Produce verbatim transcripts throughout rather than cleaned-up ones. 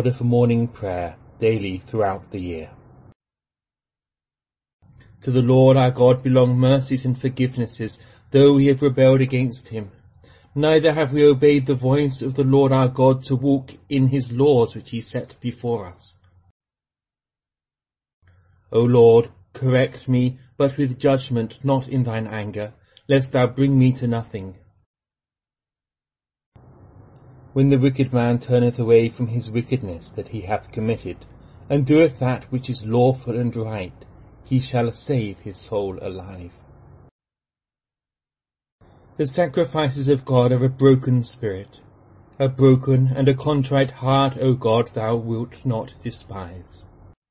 order for morning prayer daily throughout the year. To the Lord our God belong mercies and forgivenesses, though we have rebelled against him. Neither have we obeyed the voice of the Lord our God to walk in his laws which he set before us. O Lord, correct me, but with judgment, not in thine anger, lest thou bring me to nothing. When the wicked man turneth away from his wickedness that he hath committed, and doeth that which is lawful and right, he shall save his soul alive. The sacrifices of God are a broken spirit. A broken and a contrite heart, O God, thou wilt not despise.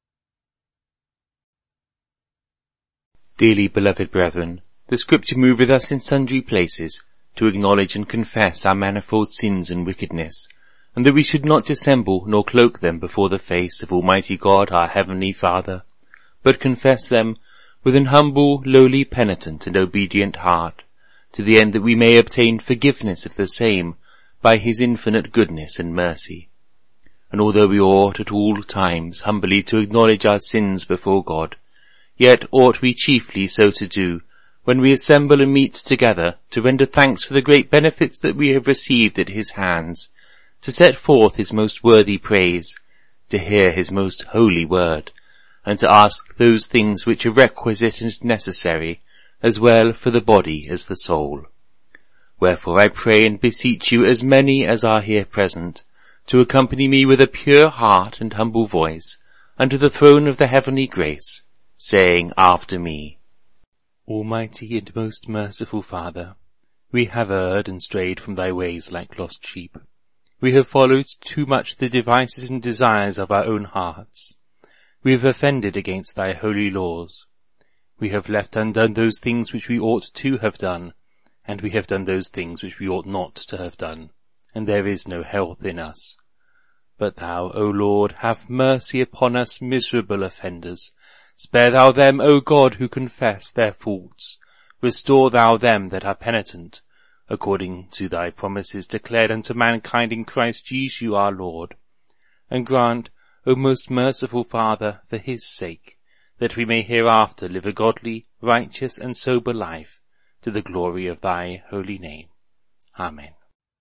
Dearly beloved brethren, the Scripture moveth us in sundry places to acknowledge and confess our manifold sins and wickedness, and that we should not dissemble nor cloak them before the face of Almighty God our Heavenly Father, but confess them with an humble, lowly, penitent, and obedient heart, to the end that we may obtain forgiveness of the same by his infinite goodness and mercy. And although we ought at all times humbly to acknowledge our sins before God, yet ought we chiefly so to do when we assemble and meet together to render thanks for the great benefits that we have received at his hands, to set forth his most worthy praise, to hear his most holy word, and to ask those things which are requisite and necessary, as well for the body as the soul. Wherefore I pray and beseech you, as many as are here present, to accompany me with a pure heart and humble voice unto the throne of the heavenly grace, saying after me, Almighty and most merciful Father, we have erred and strayed from thy ways like lost sheep. We have followed too much the devices and desires of our own hearts. We have offended against thy holy laws. We have left undone those things which we ought to have done, and we have done those things which we ought not to have done, and there is no health in us. But thou, O Lord, have mercy upon us miserable offenders. Spare thou them, O God, who confess their faults. Restore thou them that are penitent, according to thy promises declared unto mankind in Christ Jesus our Lord. And grant, O most merciful Father, for his sake, that we may hereafter live a godly, righteous, and sober life, to the glory of thy holy name. Amen.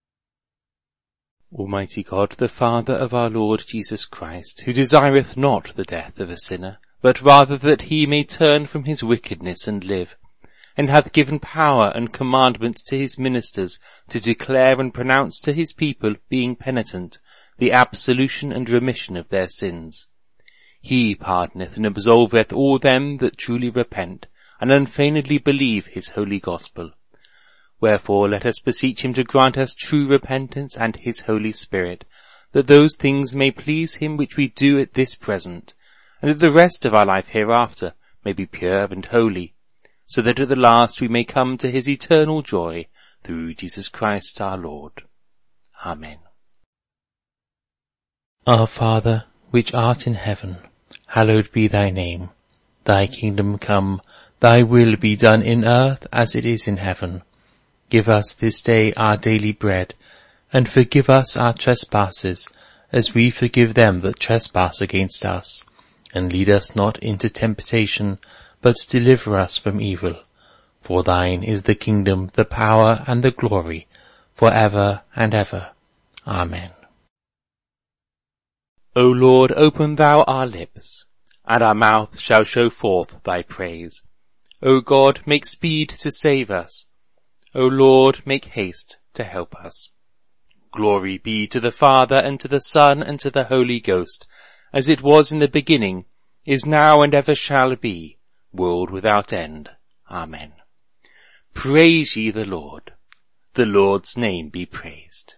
Almighty God, the Father of our Lord Jesus Christ, who desireth not the death of a sinner, but rather that he may turn from his wickedness and live, and hath given power and commandment to his ministers to declare and pronounce to his people, being penitent, the absolution and remission of their sins. He pardoneth and absolveth all them that truly repent, and unfeignedly believe his holy gospel. Wherefore let us beseech him to grant us true repentance and his Holy Spirit, that those things may please him which we do at this present, and that the rest of our life hereafter may be pure and holy, so that at the last we may come to his eternal joy, through Jesus Christ our Lord. Amen. Our Father, which art in heaven, hallowed be thy name. Thy kingdom come, thy will be done in earth as it is in heaven. Give us this day our daily bread, and forgive us our trespasses, as we forgive them that trespass against us. And lead us not into temptation, but deliver us from evil. For thine is the kingdom, the power, and the glory, for ever and ever. Amen. O Lord, open thou our lips, and our mouth shall show forth thy praise. O God, make speed to save us. O Lord, make haste to help us. Glory be to the Father, and to the Son, and to the Holy Ghost, as it was in the beginning, is now, and ever shall be, world without end. Amen. Praise ye the Lord. The Lord's name be praised.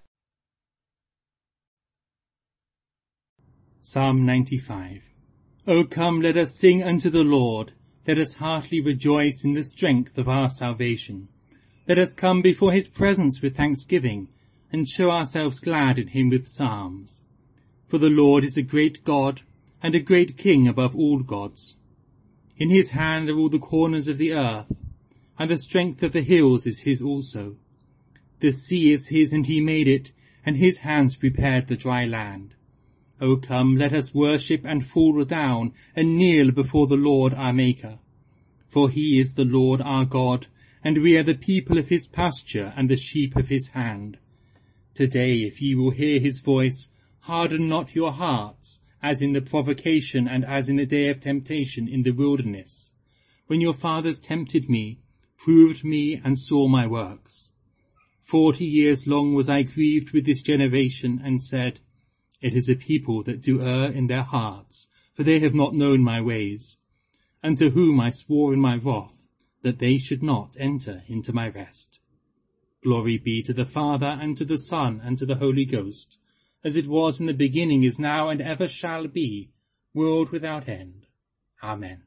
Psalm ninety-five. O come, let us sing unto the Lord. Let us heartily rejoice in the strength of our salvation. Let us come before his presence with thanksgiving, and show ourselves glad in him with psalms. For the Lord is a great God, and a great King above all gods. In his hand are all the corners of the earth, and the strength of the hills is his also. The sea is his, and he made it, and his hands prepared the dry land. O come, let us worship and fall down and kneel before the Lord our Maker. For he is the Lord our God, and we are the people of his pasture and the sheep of his hand. Today, if ye will hear his voice, harden not your hearts, as in the provocation and as in the day of temptation in the wilderness, when your fathers tempted me, proved me, and saw my works. Forty years long was I grieved with this generation, and said, It is a people that do err in their hearts, for they have not known my ways, and to whom I swore in my wrath, that they should not enter into my rest. Glory be to the Father, and to the Son, and to the Holy Ghost, as it was in the beginning, is now, and ever shall be, world without end. Amen.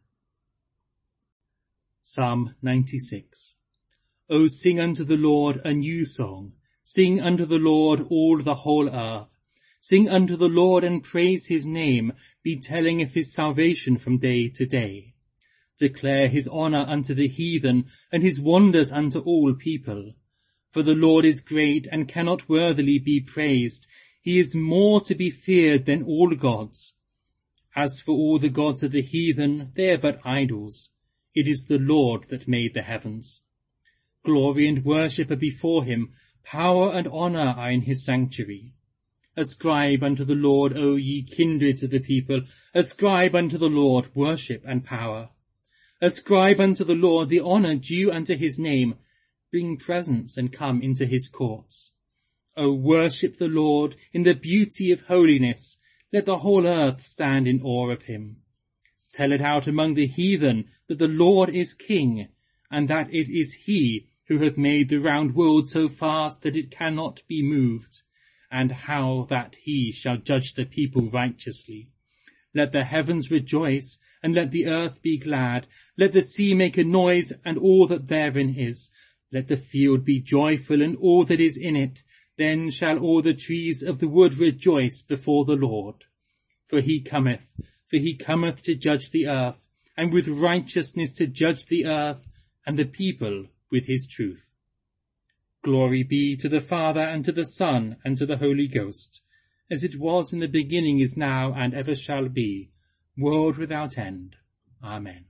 Psalm ninety-six. O sing unto the Lord a new song. Sing unto the Lord all the whole earth. Sing unto the Lord and praise his name. Be telling of his salvation from day to day. Declare his honour unto the heathen, and his wonders unto all people. For the Lord is great, and cannot worthily be praised. He is more to be feared than all gods. As for all the gods of the heathen, they are but idols. It is the Lord that made the heavens. Glory and worship are before him. Power and honour are in his sanctuary. Ascribe unto the Lord, O ye kindreds of the people. Ascribe unto the Lord worship and power. Ascribe unto the Lord the honour due unto his name. Bring presents and come into his courts. O worship the Lord in the beauty of holiness. Let the whole earth stand in awe of him. Tell it out among the heathen that the Lord is king, and that it is he who hath made the round world so fast that it cannot be moved, and how that he shall judge the people righteously. Let the heavens rejoice, and let the earth be glad. Let the sea make a noise, and all that therein is. Let the field be joyful, and all that is in it. Then shall all the trees of the wood rejoice before the Lord. For he cometh, for he cometh to judge the earth, and with righteousness to judge the earth, and the people with his truth. Glory be to the Father, and to the Son, and to the Holy Ghost, as it was in the beginning, is now, and ever shall be, world without end. Amen.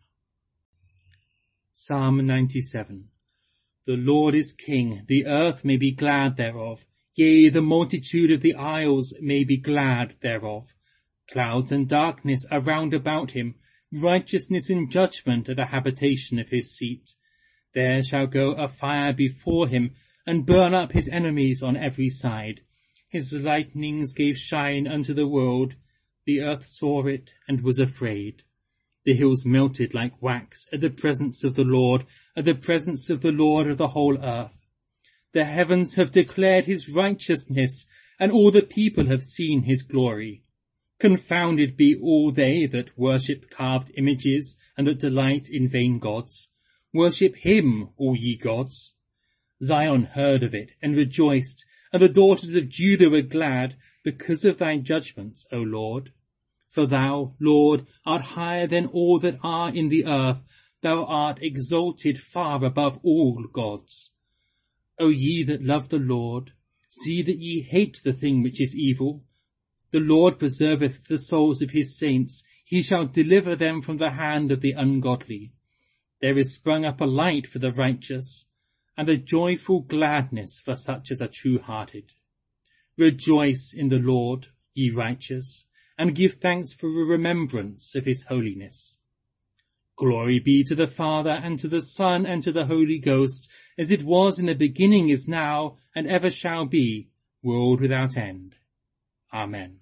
Psalm ninety-seven. The Lord is king, the earth may be glad thereof. Yea, the multitude of the isles may be glad thereof. Clouds and darkness are round about him. Righteousness and judgment are the habitation of his seat. There shall go a fire before him, and burn up his enemies on every side. His lightnings gave shine unto the world. The earth saw it, and was afraid. The hills melted like wax at the presence of the Lord, at the presence of the Lord of the whole earth. The heavens have declared his righteousness, and all the people have seen his glory. Confounded be all they that worship carved images, and that delight in vain gods. Worship him, all ye gods. Zion heard of it, and rejoiced, and the daughters of Judah were glad, because of thy judgments, O Lord. For thou, Lord, art higher than all that are in the earth. Thou art exalted far above all gods. O ye that love the Lord, see that ye hate the thing which is evil. The Lord preserveth the souls of his saints. He shall deliver them from the hand of the ungodly. There is sprung up a light for the righteous, and a joyful gladness for such as are true-hearted. Rejoice in the Lord, ye righteous, and give thanks for a remembrance of his holiness. Glory be to the Father, and to the Son, and to the Holy Ghost, as it was in the beginning, is now, and ever shall be, world without end. Amen.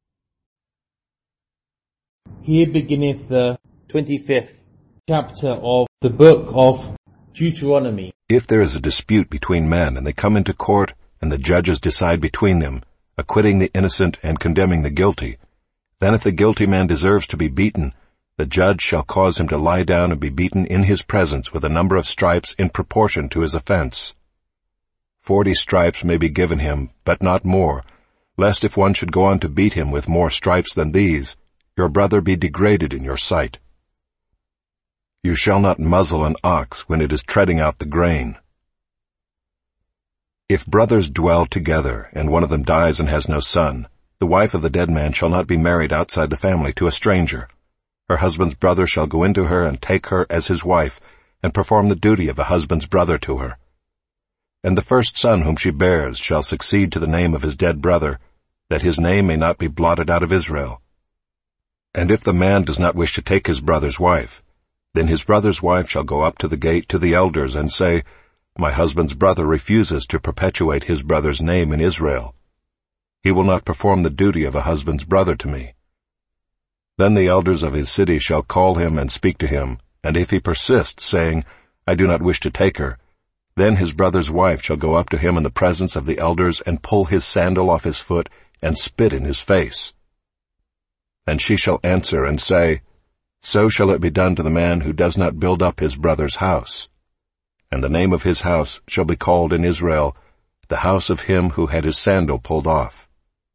Here beginneth the twenty-fifth chapter of the book of Deuteronomy. If there is a dispute between men, and they come into court, and the judges decide between them, acquitting the innocent and condemning the guilty, then if the guilty man deserves to be beaten, the judge shall cause him to lie down and be beaten in his presence with a number of stripes in proportion to his offense. Forty stripes may be given him, but not more, lest if one should go on to beat him with more stripes than these, your brother be degraded in your sight. You shall not muzzle an ox when it is treading out the grain. If brothers dwell together, and one of them dies and has no son, The wife of the dead man shall not be married outside the family to a stranger. Her husband's brother shall go into her and take her as his wife, and perform the duty of a husband's brother to her. And the first son whom she bears shall succeed to the name of his dead brother, that his name may not be blotted out of Israel. And if the man does not wish to take his brother's wife, then his brother's wife shall go up to the gate to the elders and say, My husband's brother refuses to perpetuate his brother's name in Israel. He will not perform the duty of a husband's brother to me. Then the elders of his city shall call him and speak to him, and if he persists, saying, I do not wish to take her, then his brother's wife shall go up to him in the presence of the elders and pull his sandal off his foot and spit in his face. And she shall answer and say, So shall it be done to the man who does not build up his brother's house. And the name of his house shall be called in Israel, the house of him who had his sandal pulled off.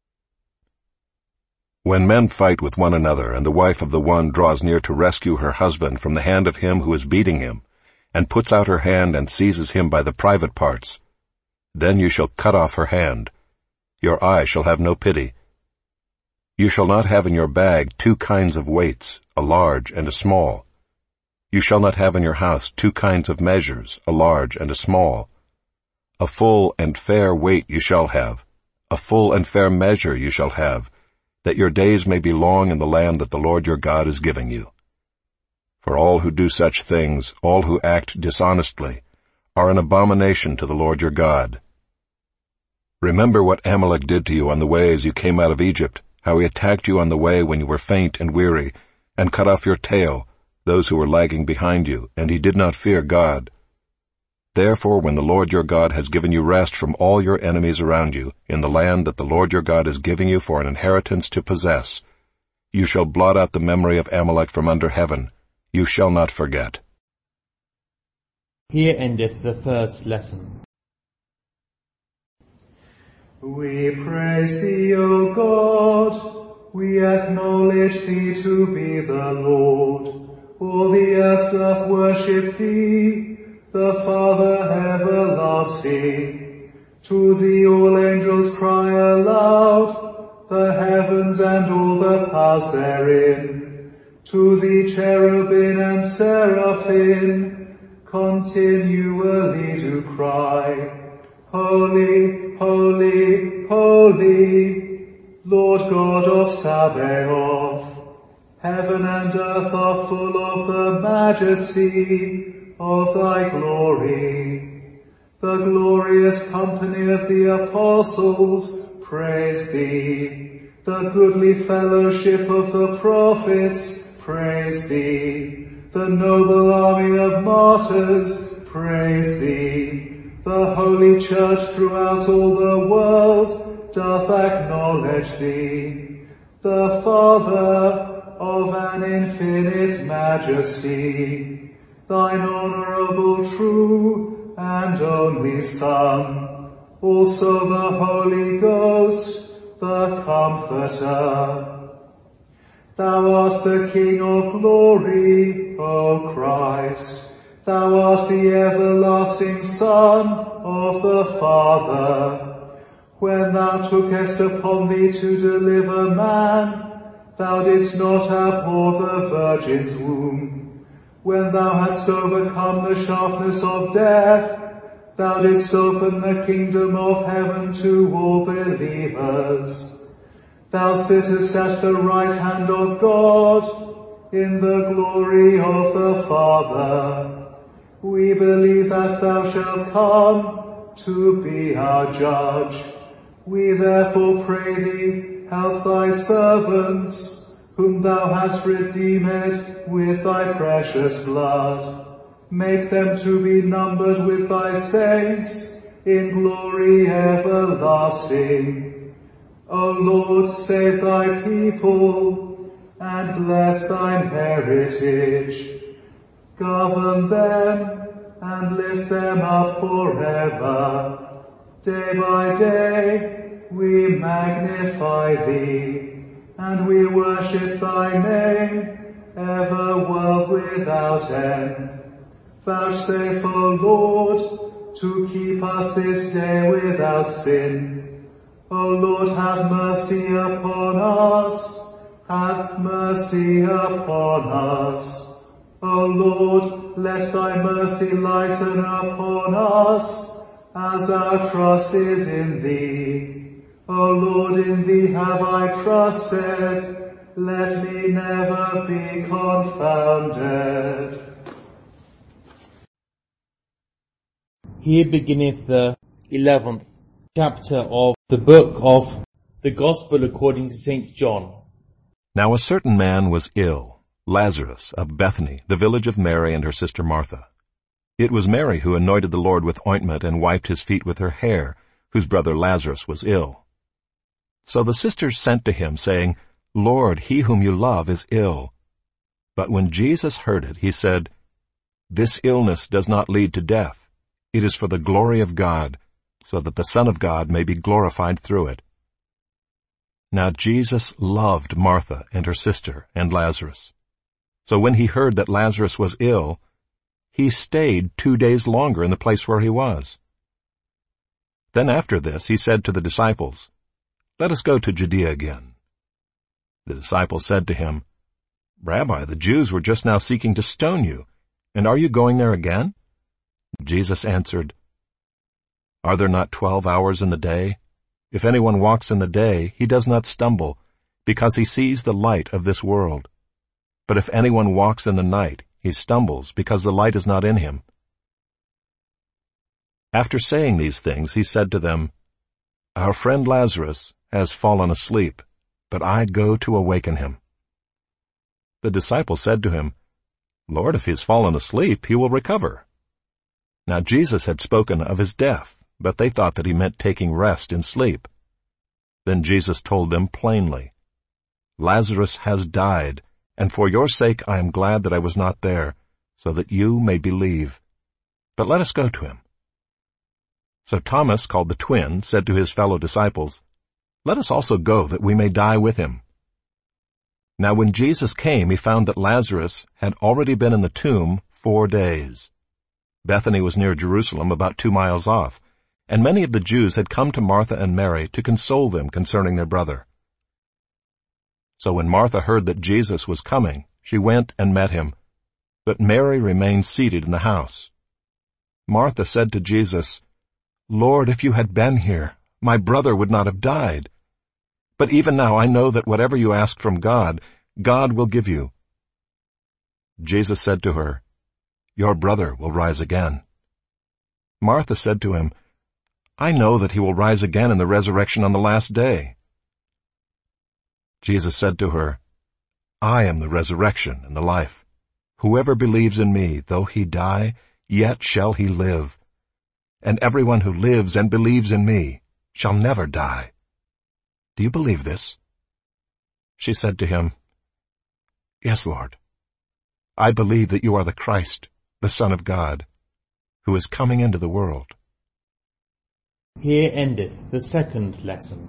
When men fight with one another, and the wife of the one draws near to rescue her husband from the hand of him who is beating him, and puts out her hand and seizes him by the private parts, then you shall cut off her hand. Your eye shall have no pity. You shall not have in your bag two kinds of weights, a large and a small. You shall not have in your house two kinds of measures, a large and a small. A full and fair weight you shall have, a full and fair measure you shall have, that your days may be long in the land that the Lord your God is giving you. For all who do such things, all who act dishonestly, are an abomination to the Lord your God. Remember what Amalek did to you on the way as you came out of Egypt, how he attacked you on the way when you were faint and weary, and cut off your tail, those who were lagging behind you, and he did not fear God. Therefore, when the Lord your God has given you rest from all your enemies around you, in the land that the Lord your God is giving you for an inheritance to possess, you shall blot out the memory of Amalek from under heaven. You shall not forget. Here endeth the first lesson. We praise thee, O God. We acknowledge thee to be the Lord. All the earth doth worship thee, the Father everlasting. To thee all angels cry aloud, the heavens and all the powers therein. To thee cherubim and seraphim continually do cry, Holy, holy, holy, Lord God of Sabaoth. Heaven and earth are full of the majesty of thy glory. The glorious company of the apostles praise thee. The goodly fellowship of the prophets praise thee. The noble army of martyrs praise thee. The holy church throughout all the world doth acknowledge thee. The Father of an infinite majesty, thine honorable, true, and only Son, also the Holy Ghost, the Comforter. Thou art the King of glory, O Christ. Thou art the everlasting Son of the Father. When thou tookest upon thee to deliver man, thou didst not abhor the Virgin's womb. When thou hadst overcome the sharpness of death, thou didst open the kingdom of heaven to all believers. Thou sittest at the right hand of God, in the glory of the Father. We believe that thou shalt come to be our judge. We therefore pray thee, help thy servants, whom thou hast redeemed with thy precious blood. Make them to be numbered with thy saints in glory everlasting. O Lord, save thy people and bless thine heritage. Govern them and lift them up forever. Day by day we magnify thee, and we worship thy name, ever world without end. Vouchsafe, O Lord, to keep us this day without sin. O Lord, have mercy upon us. Have mercy upon us. O Lord, let thy mercy lighten upon us, as our trust is in thee. O Lord, in thee have I trusted. Let me never be confounded. Here beginneth the eleventh chapter of the book of the Gospel according to Saint John. Now a certain man was ill, Lazarus of Bethany, the village of Mary and her sister Martha. It was Mary who anointed the Lord with ointment and wiped his feet with her hair, whose brother Lazarus was ill. So the sisters sent to him, saying, Lord, he whom you love is ill. But when Jesus heard it, he said, This illness does not lead to death. It is for the glory of God, so that the Son of God may be glorified through it. Now Jesus loved Martha and her sister and Lazarus. So when he heard that Lazarus was ill, he stayed two days longer in the place where he was. Then after this he said to the disciples, Let us go to Judea again. The disciples said to him, Rabbi, the Jews were just now seeking to stone you, and are you going there again? Jesus answered, Are there not twelve hours in the day? If anyone walks in the day, he does not stumble, because he sees the light of this world. But if anyone walks in the night, he stumbles, because the light is not in him. After saying these things, he said to them, Our friend Lazarus has fallen asleep, but I go to awaken him. The disciples said to him, Lord, if he has fallen asleep, he will recover. Now Jesus had spoken of his death, but they thought that he meant taking rest in sleep. Then Jesus told them plainly, Lazarus has died, and for your sake I am glad that I was not there, so that you may believe. But let us go to him. So Thomas, called the twin, said to his fellow disciples, Let us also go, that we may die with him. Now when Jesus came, he found that Lazarus had already been in the tomb four days. Bethany was near Jerusalem, about two miles off, and many of the Jews had come to Martha and Mary to console them concerning their brother. So when Martha heard that Jesus was coming, she went and met him, but Mary remained seated in the house. Martha said to Jesus, Lord, if you had been here, my brother would not have died. But even now I know that whatever you ask from God, God will give you. Jesus said to her, Your brother will rise again. Martha said to him, I know that he will rise again in the resurrection on the last day. Jesus said to her, I am the resurrection and the life. Whoever believes in me, though he die, yet shall he live. And everyone who lives and believes in me shall never die. Do you believe this? She said to him, Yes, Lord. I believe that you are the Christ, the Son of God, who is coming into the world. Here endeth the second lesson.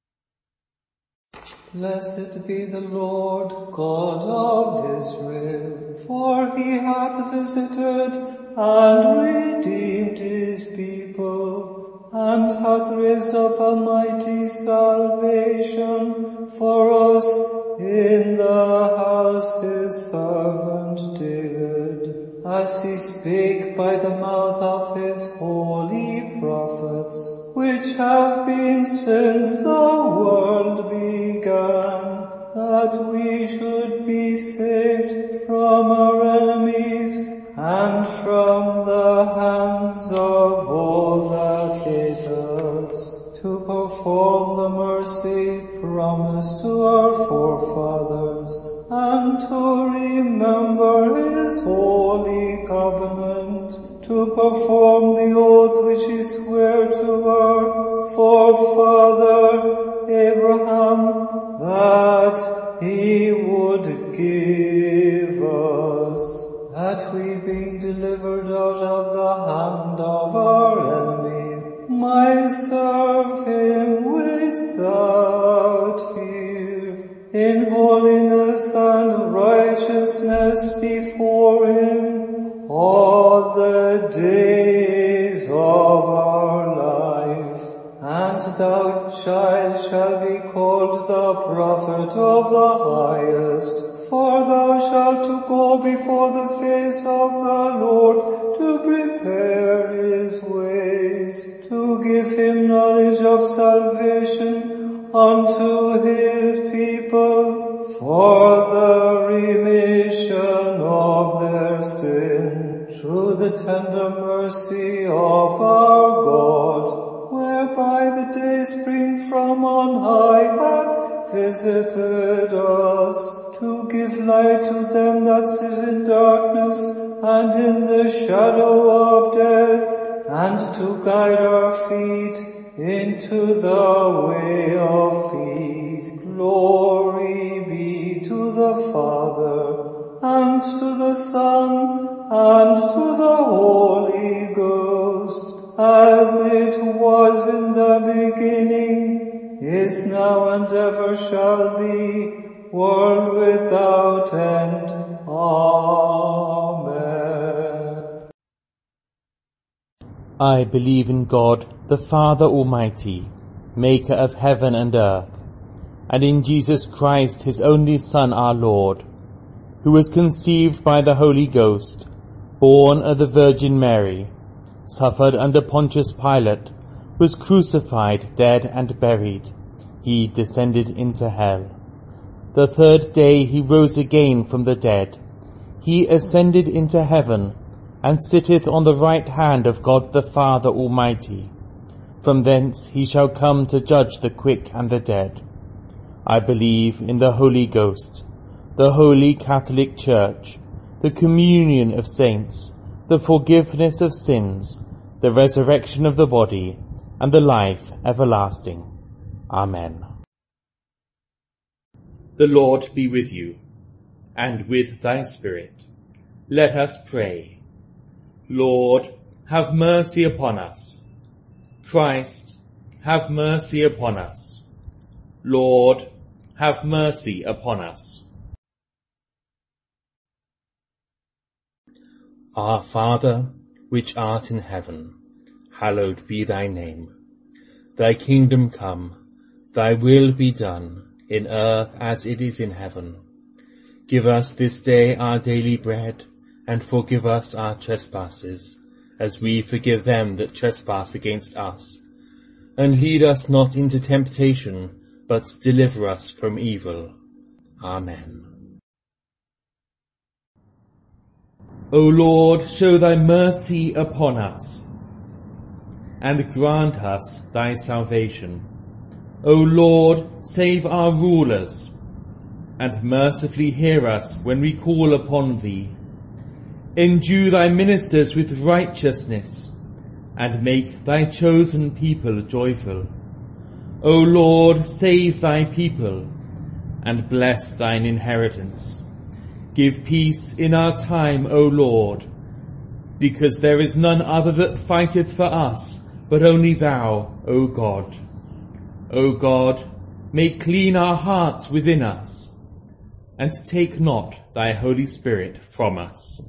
Blessed be the Lord God of Israel, for he hath visited and redeemed his people, and hath raised up a mighty salvation for us in the house his servant David, as he spake by the mouth of his holy prophets, which have been since the world began, that we should be saved from our enemies and from the hands of all that hate us, to perform the mercy promised to our forefathers, and to remember his holy covenant, to perform the oath which he sware to our forefather Abraham, that he would give us, that we, being delivered out of the hand of our enemies, might serve him without fear, in holiness and righteousness before him all the days of our life. And thou, child, prophet of the highest, for thou shalt go before the face of the Lord to prepare his ways, to give him knowledge of salvation unto his people, for the remission of their sin, through the tender mercy of our God, whereby the day spring from on high hath visited us, to give light to them that sit in darkness and in the shadow of death, and to guide our feet into the way of peace. Glory be to the Father, and to the Son, and to the Holy Ghost, as it was in the beginning, is now, and ever shall be, world without end. Amen. I believe in God, the Father Almighty, maker of heaven and earth, and in Jesus Christ, his only Son, our Lord, who was conceived by the Holy Ghost, born of the Virgin Mary, suffered under Pontius Pilate, was crucified, dead, and buried. He descended into hell. The third day he rose again from the dead. He ascended into heaven, and sitteth on the right hand of God the Father Almighty. From thence he shall come to judge the quick and the dead. I believe in the Holy Ghost, the Holy Catholic Church, the communion of saints, the forgiveness of sins, the resurrection of the body, and the life everlasting. Amen. The Lord be with you, and with thy spirit. Let us pray. Lord, have mercy upon us. Christ, have mercy upon us. Lord, have mercy upon us. Our Father, which art in heaven, hallowed be thy name. Thy kingdom come, thy will be done, in earth as it is in heaven. Give us this day our daily bread, and forgive us our trespasses, as we forgive them that trespass against us. And lead us not into temptation, but deliver us from evil. Amen. O Lord, show thy mercy upon us, and grant us thy salvation. O Lord, save our rulers, and mercifully hear us when we call upon thee. Endue thy ministers with righteousness, and make thy chosen people joyful. O Lord, save thy people, and bless thine inheritance. Give peace in our time, O Lord, because there is none other that fighteth for us, but only thou, O God. O God, make clean our hearts within us, and take not thy Holy Spirit from us.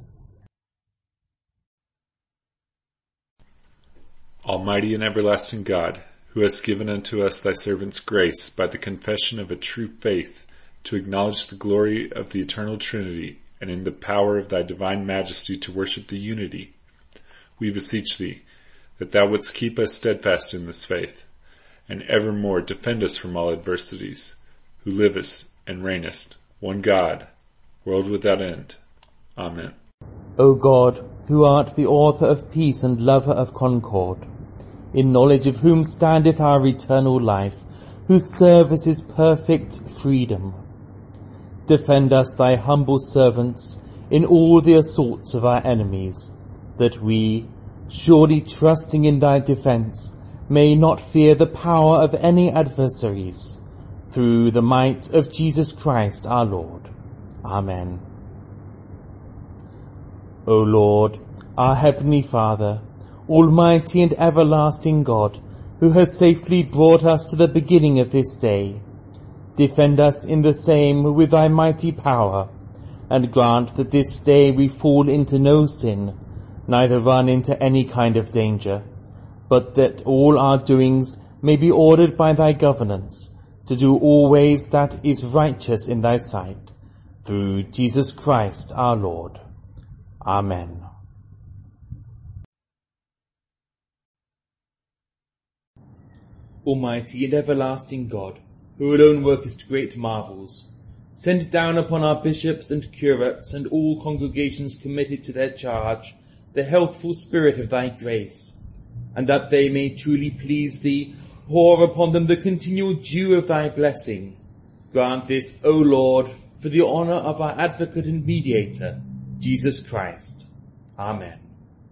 Almighty and everlasting God, who hast given unto us thy servants grace by the confession of a true faith, to acknowledge the glory of the eternal Trinity, and in the power of thy divine majesty to worship the unity, we beseech thee, that thou wouldst keep us steadfast in this faith, and evermore defend us from all adversities, who livest and reignest, one God, world without end. Amen. O God, who art the author of peace and lover of concord, in knowledge of whom standeth our eternal life, whose service is perfect freedom, defend us, thy humble servants, in all the assaults of our enemies, that we, surely trusting in thy defence, may not fear the power of any adversaries, through the might of Jesus Christ our Lord. Amen. O Lord, our heavenly Father, almighty and everlasting God, who has safely brought us to the beginning of this day, defend us in the same with thy mighty power, and grant that this day we fall into no sin, neither run into any kind of danger, but that all our doings may be ordered by thy governance, to do always that is righteous in thy sight, through Jesus Christ our Lord. Amen. Almighty and everlasting God, who alone workest great marvels, send down upon our bishops and curates and all congregations committed to their charge the healthful spirit of thy grace, and that they may truly please thee, pour upon them the continual dew of thy blessing. Grant this, O Lord, for the honour of our advocate and mediator, Jesus Christ. Amen.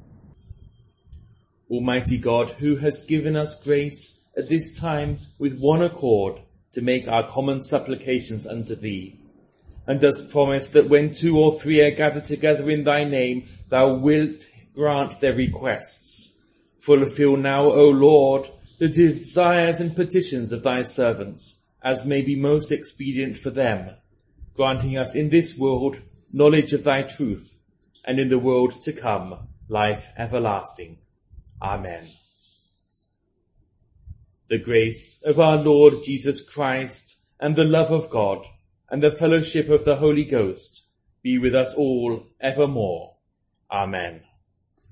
Almighty God, who hast given us grace at this time with one accord to make our common supplications unto thee, and dost promise that when two or three are gathered together in thy name, thou wilt grant their requests. Fulfill now, O Lord, the desires and petitions of thy servants, as may be most expedient for them, granting us in this world knowledge of thy truth, and in the world to come life everlasting. Amen. The grace of our Lord Jesus Christ, and the love of God, and the fellowship of the Holy Ghost be with us all evermore. Amen.